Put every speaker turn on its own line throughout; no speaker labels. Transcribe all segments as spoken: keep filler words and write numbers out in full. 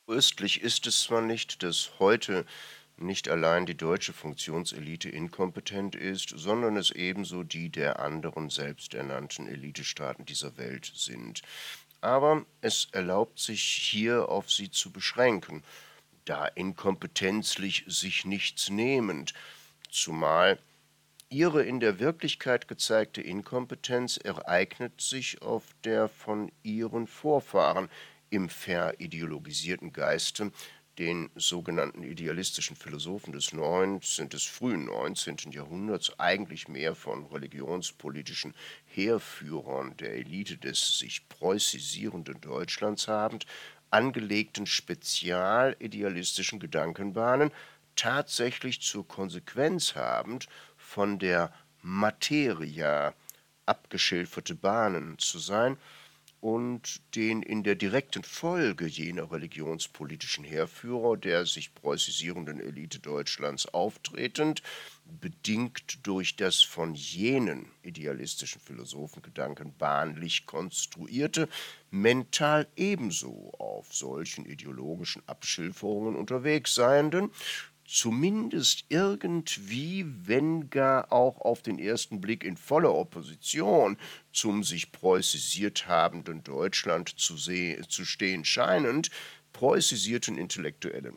Tröstlich ist es zwar nicht, dass heute nicht allein die deutsche Funktionselite inkompetent ist, sondern es ebenso die der anderen selbsternannten Elitestaaten dieser Welt sind. Aber es erlaubt sich hier auf sie zu beschränken, da inkompetenzlich sich nichts nehmend, zumal ihre in der Wirklichkeit gezeigte Inkompetenz ereignet sich auf der von ihren Vorfahren im verideologisierten Geiste, den sogenannten idealistischen Philosophen des neunzehnten des frühen neunzehnten Jahrhunderts, eigentlich mehr von religionspolitischen Heerführern der Elite des sich preußisierenden Deutschlands habend, angelegten spezialidealistischen Gedankenbahnen tatsächlich zur Konsequenz habend, von der Materia abgeschilferte Bahnen zu sein und den in der direkten Folge jener religionspolitischen Heerführer der sich preußisierenden Elite Deutschlands auftretend, bedingt durch das von jenen idealistischen Philosophengedanken bahnlich konstruierte, mental ebenso auf solchen ideologischen Abschilferungen unterwegs seienden, zumindest irgendwie, wenn gar auch auf den ersten Blick in voller Opposition zum sich preußisiert habenden Deutschland zu, seh zu stehen scheinend, preußisierten Intellektuellen,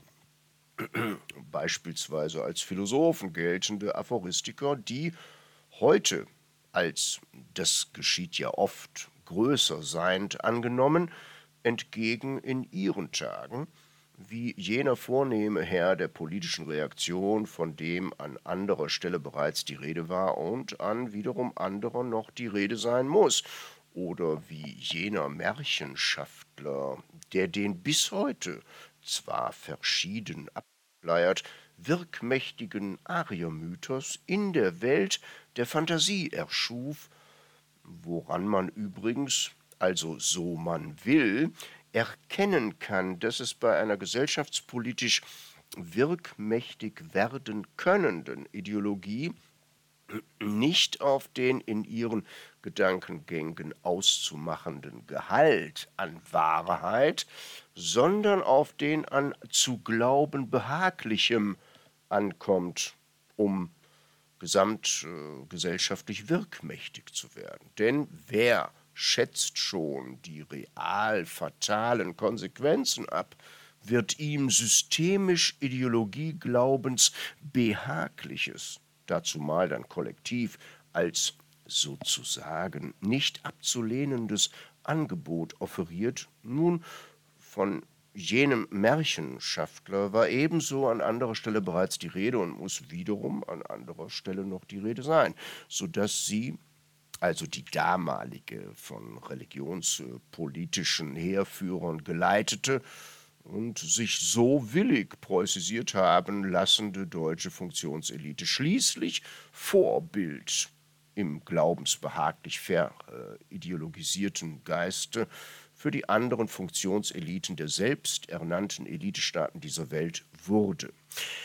beispielsweise als Philosophen geltende Aphoristiker, die heute als, das geschieht ja oft, größer seiend angenommen, entgegen in ihren Tagen, wie jener vornehme Herr der politischen Reaktion, von dem an anderer Stelle bereits die Rede war und an wiederum anderer noch die Rede sein muss, oder wie jener Märchenschaftler, der den bis heute, zwar verschieden abgeleiert, wirkmächtigen Ariermythos in der Welt der Phantasie erschuf, woran man übrigens, also so man will, erkennen kann, dass es bei einer gesellschaftspolitisch wirkmächtig werden könnenden Ideologie nicht auf den in ihren Gedankengängen auszumachenden Gehalt an Wahrheit, sondern auf den an zu glauben Behaglichem ankommt, um gesamtgesellschaftlich äh, wirkmächtig zu werden. Denn wer schätzt schon die real fatalen Konsequenzen ab, wird ihm systemisch Ideologieglaubens Behagliches, dazumal dann kollektiv, als sozusagen nicht abzulehnendes Angebot offeriert. Nun, von jenem Märchenschaftler war ebenso an anderer Stelle bereits die Rede und muss wiederum an anderer Stelle noch die Rede sein, sodass sie, also die damalige von religionspolitischen Heerführern geleitete und sich so willig preußisiert haben lassende deutsche Funktionselite, schließlich Vorbild im glaubensbehaglich verideologisierten Geiste für die anderen Funktionseliten der selbsternannten Elitestaaten dieser Welt wurde.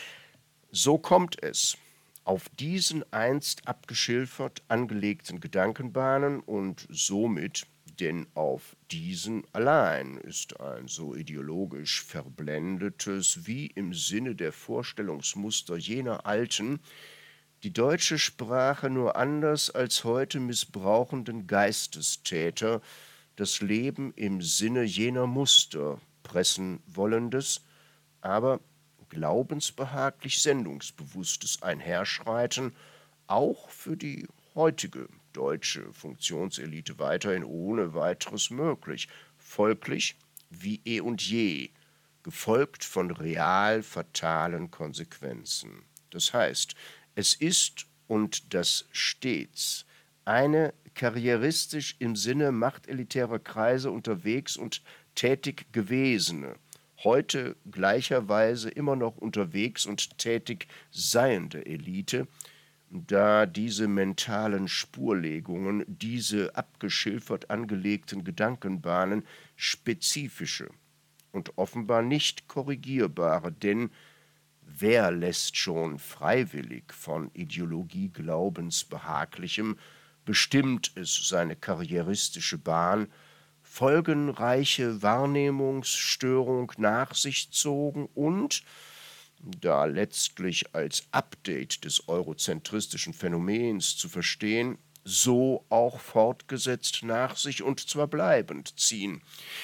So kommt es, auf diesen einst abgeschilfert angelegten Gedankenbahnen und somit, denn auf diesen allein ist ein so ideologisch verblendetes wie im Sinne der Vorstellungsmuster jener alten, die deutsche Sprache nur anders als heute missbrauchenden Geistestäter das Leben im Sinne jener Muster pressen wollendes, aber glaubensbehaglich sendungsbewusstes Einherschreiten auch für die heutige deutsche Funktionselite weiterhin ohne weiteres möglich, folglich wie eh und je, gefolgt von real fatalen Konsequenzen. Das heißt, es ist und das stets eine karrieristisch im Sinne machtelitärer Kreise unterwegs und tätig gewesene, heute gleicherweise immer noch unterwegs und tätig seiende Elite, da diese mentalen Spurlegungen, diese abgeschilfert angelegten Gedankenbahnen spezifische und offenbar nicht korrigierbare, denn wer lässt schon freiwillig von Ideologie Glaubensbehaglichem, bestimmt es seine karrieristische Bahn, folgenreiche Wahrnehmungsstörung nach sich zogen und, da letztlich als Update des eurozentristischen Phänomens zu verstehen, so auch fortgesetzt nach sich und zwar bleibend ziehen.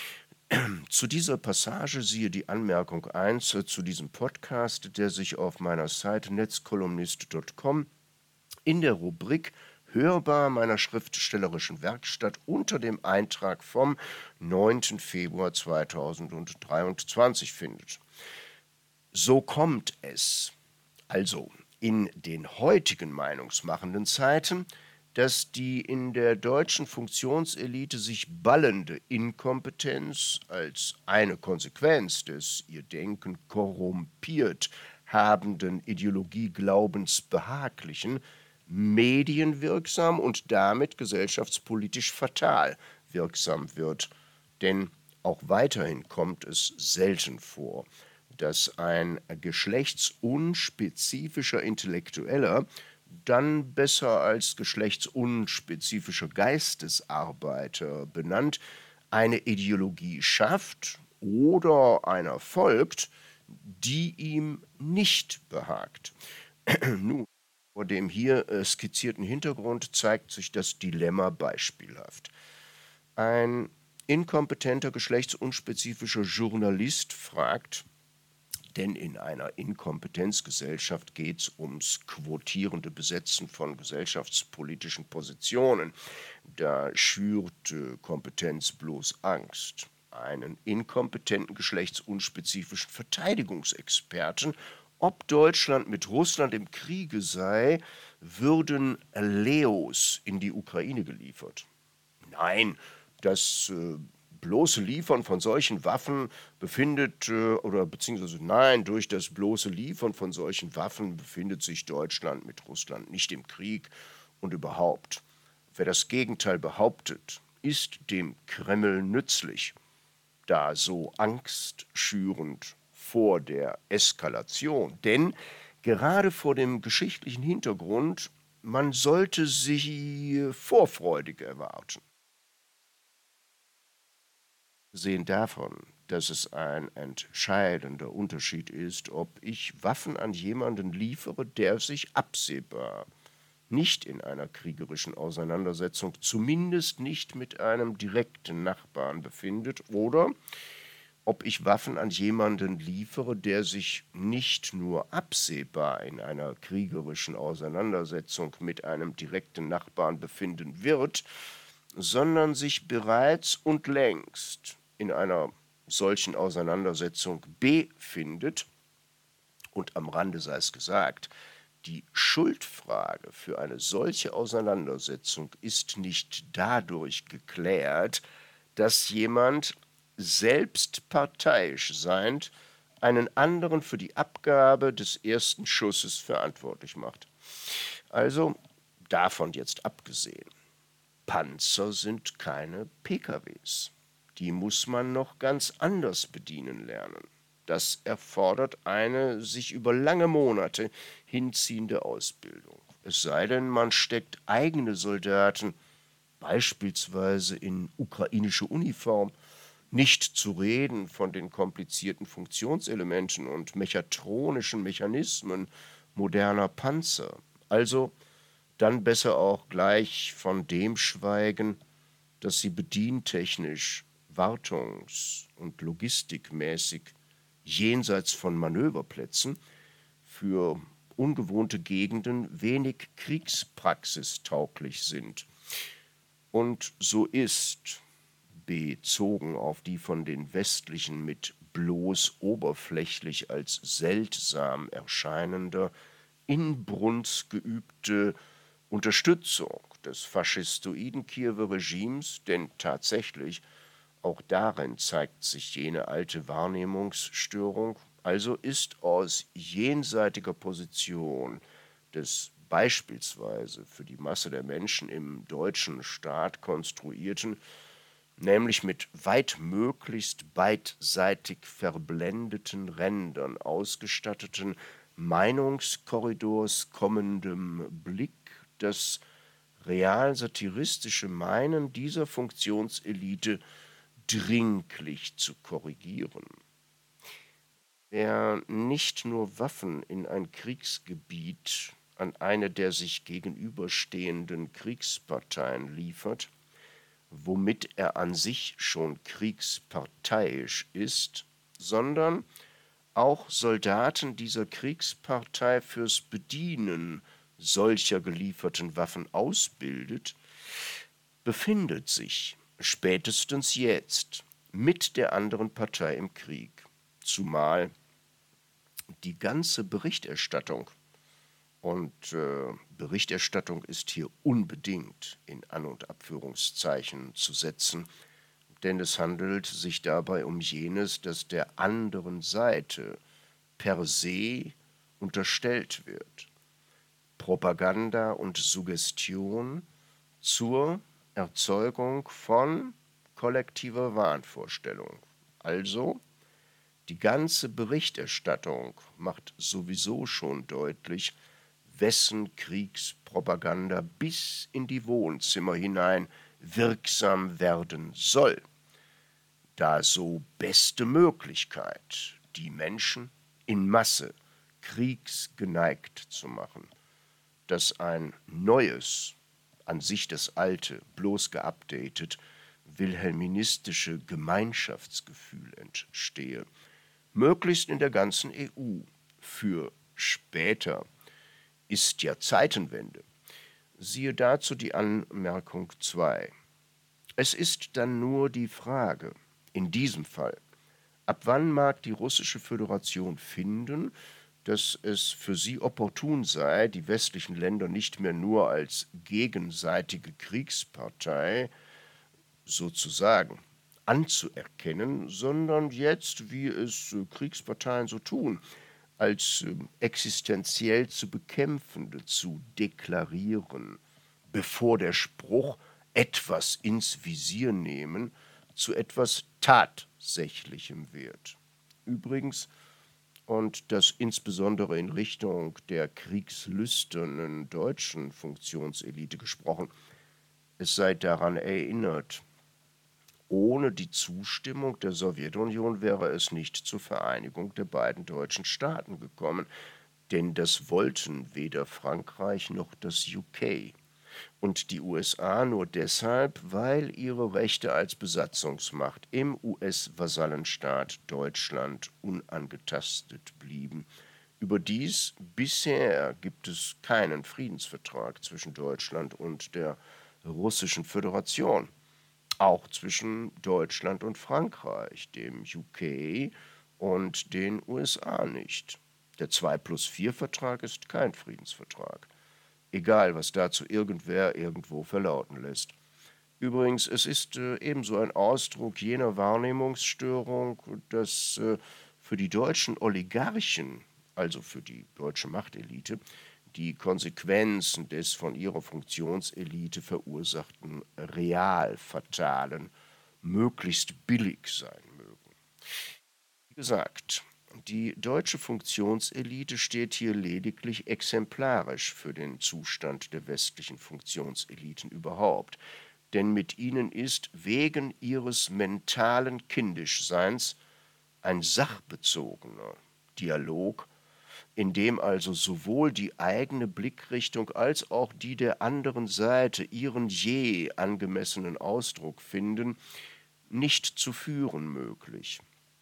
Zu dieser Passage siehe die Anmerkung eins zu diesem Podcast, der sich auf meiner Seite netzkolumnist punkt com in der Rubrik Hörbar meiner schriftstellerischen Werkstatt unter dem Eintrag vom neunten Februar zweitausenddreiundzwanzig findet. So kommt es, also in den heutigen meinungsmachenden Zeiten, dass die in der deutschen Funktionselite sich ballende Inkompetenz als eine Konsequenz des ihr Denken korrumpiert habenden Ideologieglaubens behaglichen, medienwirksam und damit gesellschaftspolitisch fatal wirksam wird. Denn auch weiterhin kommt es selten vor, dass ein geschlechtsunspezifischer Intellektueller dann besser als geschlechtsunspezifischer Geistesarbeiter benannt, eine Ideologie schafft oder einer folgt, die ihm nicht behagt. Nun, vor dem hier äh, skizzierten Hintergrund zeigt sich das Dilemma beispielhaft. Ein inkompetenter, geschlechtsunspezifischer Journalist fragt, denn in einer Inkompetenzgesellschaft geht es ums quotierende Besetzen von gesellschaftspolitischen Positionen. Da schürt äh, Kompetenz bloß Angst. Einen inkompetenten, geschlechtsunspezifischen Verteidigungsexperten, ob Deutschland mit Russland im Kriege sei, würden Leos in die Ukraine geliefert. Nein, das äh, bloße Liefern von solchen Waffen befindet, äh, oder beziehungsweise nein, durch das bloße Liefern von solchen Waffen befindet sich Deutschland mit Russland nicht im Krieg und überhaupt. Wer das Gegenteil behauptet, ist dem Kreml nützlich, da so angstschürend vor der Eskalation. Denn gerade vor dem geschichtlichen Hintergrund, man sollte sie vorfreudig erwarten. Abgesehen davon, dass es ein entscheidender Unterschied ist, ob ich Waffen an jemanden liefere, der sich absehbar nicht in einer kriegerischen Auseinandersetzung, zumindest nicht mit einem direkten Nachbarn befindet, oder ob ich Waffen an jemanden liefere, der sich nicht nur absehbar in einer kriegerischen Auseinandersetzung mit einem direkten Nachbarn befinden wird, sondern sich bereits und längst in einer solchen Auseinandersetzung befindet. Und am Rande sei es gesagt, die Schuldfrage für eine solche Auseinandersetzung ist nicht dadurch geklärt, dass jemand, selbst parteiisch seiend, einen anderen für die Abgabe des ersten Schusses verantwortlich macht. Also davon jetzt abgesehen. Panzer sind keine P K Ws. Die muss man noch ganz anders bedienen lernen. Das erfordert eine sich über lange Monate hinziehende Ausbildung. Es sei denn, man steckt eigene Soldaten, beispielsweise in ukrainische Uniform, nicht zu reden von den komplizierten Funktionselementen und mechatronischen Mechanismen moderner Panzer. Also dann besser auch gleich von dem schweigen, dass sie bedientechnisch, wartungs- und logistikmäßig jenseits von Manöverplätzen für ungewohnte Gegenden wenig kriegspraxistauglich sind. Und so ist, bezogen auf die von den Westlichen mit bloß oberflächlich als seltsam erscheinende, inbrunst geübte Unterstützung des faschistoiden Kiewer Regimes, denn tatsächlich auch darin zeigt sich jene alte Wahrnehmungsstörung, also ist aus jenseitiger Position des beispielsweise für die Masse der Menschen im deutschen Staat konstruierten, nämlich mit weit möglichst beidseitig verblendeten Rändern ausgestatteten Meinungskorridors kommendem Blick das real satiristische Meinen dieser Funktionselite dringlich zu korrigieren. Wer nicht nur Waffen in ein Kriegsgebiet an eine der sich gegenüberstehenden Kriegsparteien liefert, womit er an sich schon kriegsparteiisch ist, sondern auch Soldaten dieser Kriegspartei fürs Bedienen solcher gelieferten Waffen ausbildet, befindet sich spätestens jetzt mit der anderen Partei im Krieg, zumal die ganze Berichterstattung, und äh, Berichterstattung ist hier unbedingt in An- und Abführungszeichen zu setzen, denn es handelt sich dabei um jenes, das der anderen Seite per se unterstellt wird. Propaganda und Suggestion zur Erzeugung von kollektiver Wahnvorstellung. Also, die ganze Berichterstattung macht sowieso schon deutlich, wessen Kriegspropaganda bis in die Wohnzimmer hinein wirksam werden soll, da so beste Möglichkeit, die Menschen in Masse kriegsgeneigt zu machen, dass ein neues, an sich das alte, bloß geupdatet, wilhelministische Gemeinschaftsgefühl entstehe, möglichst in der ganzen E U. Für später ist ja Zeitenwende. Siehe dazu die Anmerkung zwei. Es ist dann nur die Frage, in diesem Fall, ab wann mag die Russische Föderation finden, dass es für sie opportun sei, die westlichen Länder nicht mehr nur als gegenseitige Kriegspartei sozusagen anzuerkennen, sondern jetzt, wie es äh, Kriegsparteien so tun, als äh, existenziell zu bekämpfende zu deklarieren, bevor der Spruch etwas ins Visier nehmen zu etwas Tatsächlichem wird. Übrigens, und das insbesondere in Richtung der kriegslüsternen deutschen Funktionselite gesprochen, es sei daran erinnert, ohne die Zustimmung der Sowjetunion wäre es nicht zur Vereinigung der beiden deutschen Staaten gekommen, denn das wollten weder Frankreich noch das U K und die U S A nur deshalb, weil ihre Rechte als Besatzungsmacht im U S-Vasallenstaat Deutschland unangetastet blieben. Überdies bisher gibt es keinen Friedensvertrag zwischen Deutschland und der Russischen Föderation. Auch zwischen Deutschland und Frankreich, dem U K und den U S A nicht. Der zwei plus vier Vertrag ist kein Friedensvertrag. Egal, was dazu irgendwer irgendwo verlauten lässt. Übrigens, es ist äh, ebenso ein Ausdruck jener Wahrnehmungsstörung, dass äh, für die deutschen Oligarchen, also für die deutsche Machtelite, die Konsequenzen des von ihrer Funktionselite verursachten Realfatalen möglichst billig sein mögen. Wie gesagt, die deutsche Funktionselite steht hier lediglich exemplarisch für den Zustand der westlichen Funktionseliten überhaupt, denn mit ihnen ist wegen ihres mentalen Kindischseins ein sachbezogener Dialog, in dem also sowohl die eigene Blickrichtung als auch die der anderen Seite ihren je angemessenen Ausdruck finden, nicht zu führen möglich.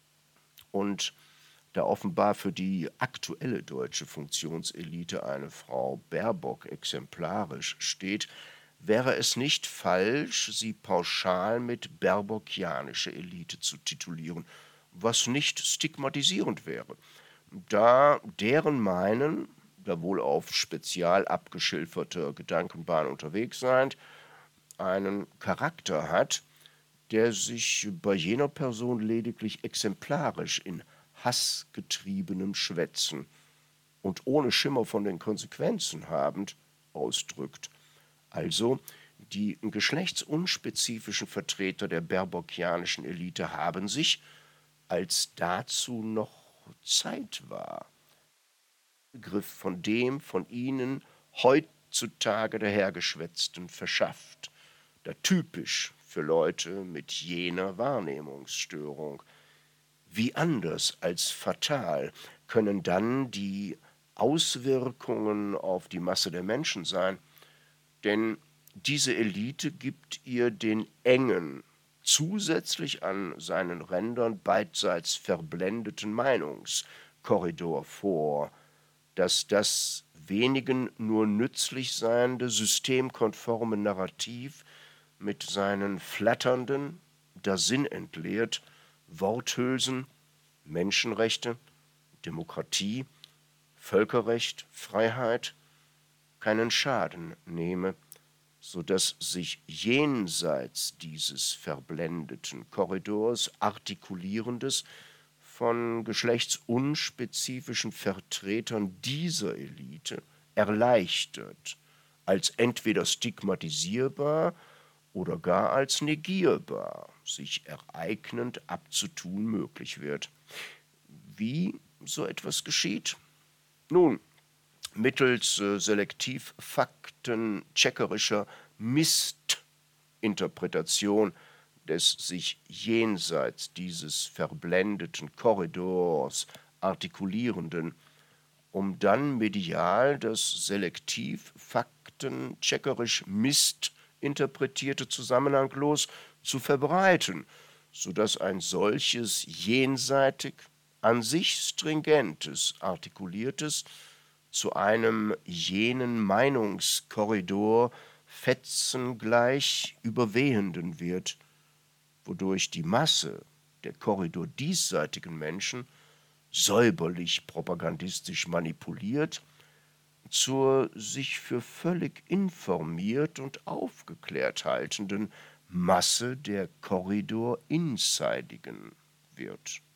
Und da offenbar für die aktuelle deutsche Funktionselite eine Frau Baerbock exemplarisch steht, wäre es nicht falsch, sie pauschal mit baerbockianische Elite zu titulieren, was nicht stigmatisierend wäre, da deren Meinen, da wohl auf spezial abgeschilferter Gedankenbahn unterwegs seid, einen Charakter hat, der sich bei jener Person lediglich exemplarisch in hassgetriebenem Schwätzen und ohne Schimmer von den Konsequenzen habend ausdrückt. Also die geschlechtsunspezifischen Vertreter der baerbockianischen Elite haben sich, als dazu noch Zeit war, Begriff von dem von ihnen heutzutage dahergeschwätzten verschafft, da typisch für Leute mit jener Wahrnehmungsstörung. Wie anders als fatal können dann die Auswirkungen auf die Masse der Menschen sein, denn diese Elite gibt ihr den engen, zusätzlich an seinen Rändern beidseits verblendeten Meinungskorridor vor, dass das wenigen nur nützlich seiende systemkonforme Narrativ mit seinen flatternden, der Sinn entleert, Worthülsen, Menschenrechte, Demokratie, Völkerrecht, Freiheit keinen Schaden nehme, so dass sich jenseits dieses verblendeten Korridors artikulierendes, von geschlechtsunspezifischen Vertretern dieser Elite erleichtert, als entweder stigmatisierbar oder gar als negierbar sich ereignend abzutun möglich wird. Wie so etwas geschieht? Nun, mittels äh, selektiv faktencheckerischer Mistinterpretation des sich jenseits dieses verblendeten Korridors artikulierenden, um dann medial das selektiv faktencheckerisch mistinterpretierte zusammenhanglos zu verbreiten, sodass ein solches jenseitig, an sich stringentes, artikuliertes, zu einem jenen Meinungskorridor fetzengleich überwehenden wird, wodurch die Masse der Korridor diesseitigen Menschen, säuberlich propagandistisch manipuliert, zur sich für völlig informiert und aufgeklärt haltenden Masse der Korridor-Insidigen wird.